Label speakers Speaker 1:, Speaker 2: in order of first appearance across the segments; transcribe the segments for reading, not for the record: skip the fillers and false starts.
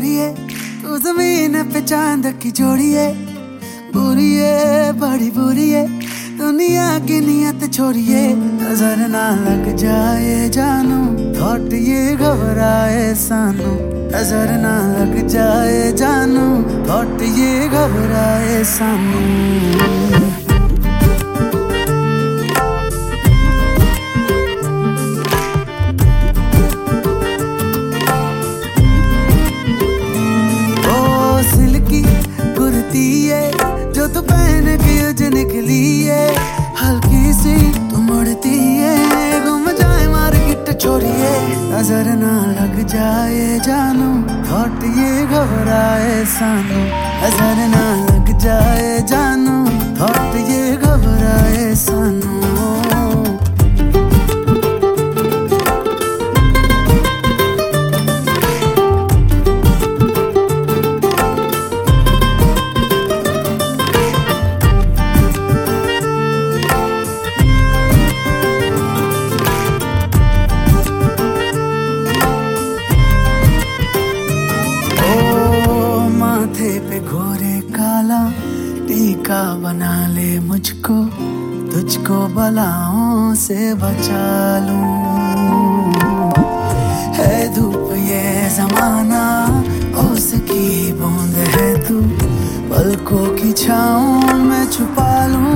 Speaker 1: गोरिए तू जमीन पे चांद की जोड़िए, बुरी है बड़ी बुरी है दुनिया की नियत छोड़िए। नजर ना लग जाए जानू थॉट ये घबराए सानू, नजर ना लग जाए जानू थॉट ये घबराए सानू। जो तू पहन के उज निकली है, हल्की सी तू मुड़ती है, घूम जाए मार्केट छोड़िए। नजर ना लग जाए जानू थॉट ये घबराए सानू, नजर ना लग जाए जानू थॉट ये घबराए सानू। पे घोरे काला टीका बना ले मुझको, तुझको बलाओं से बचा लूं। है धूप ये जमाना उसकी बूंद है तू, पलकों की छाँव में छुपा लूं।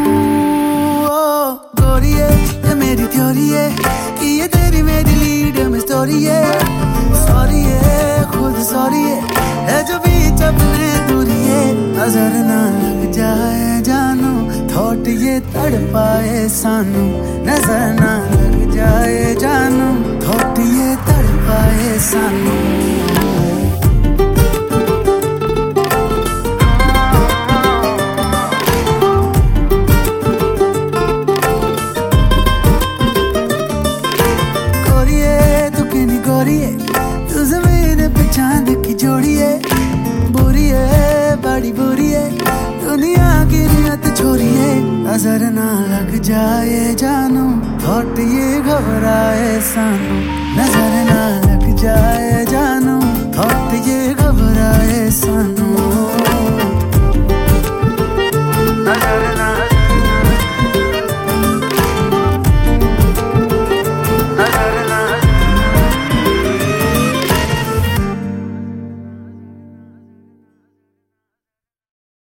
Speaker 1: ओ गोरिये ये मेरी थ्योरी है कि ये तेरी मेरी लीड में स्टोरी है। सॉरी है खुद सॉरी है जो बीच अपने दूरी है। नजर ना लग जाए जानू थॉट ये तड़पाए सानू, नजर ना लग जाए जानू थॉट ये तड़पाए सानू। गोरिए तू जमीन पे चांद की जोड़िए, बुरी है बड़ी बुरी है दुनिया की नियत छोड़िए। नजर ना लग जाए जानू थॉट ये घबराए सानू, नजर ना लग